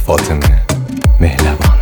فاطمه مهربان.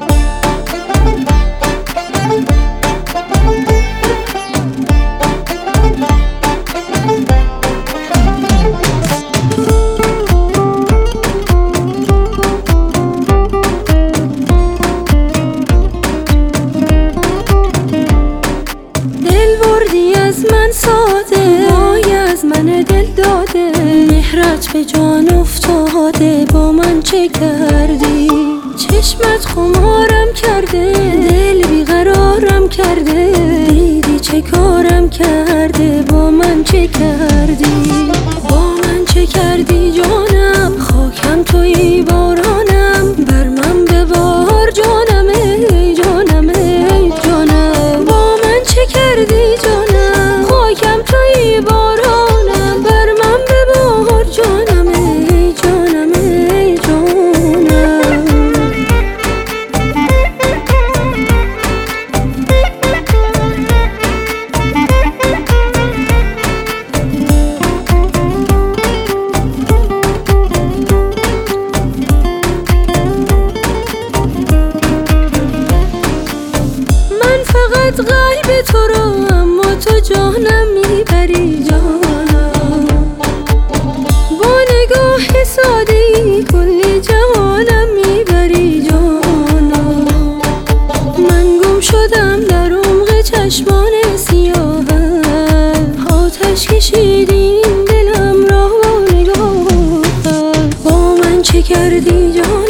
دل بردی از من ساده، وای از من دل داده، مهرت به جان افتاده، با من چه کردی؟ چشمت خمارم کرده، دل بیقرارم کرده، دیدی چه کارم کرده، با من چه کردی؟ با من چه کردی جانم؟ خاکم تویی بارانم، بر من ببار جانم ای جانم ای جانم. با من چه کردی جانم؟ خاکم تویی بارانم، بر من ببار جانم ای جانم ای جانم. فقط قلب تو رو، اما تو جانم میبری جانم. با نگاه ساده‌ای کلی جهانم میبری جانم. من گم شدم در عمق چشمان سیاهت، آتش کشیدی این دلم را با نگاهت. با من چه کردی جانم؟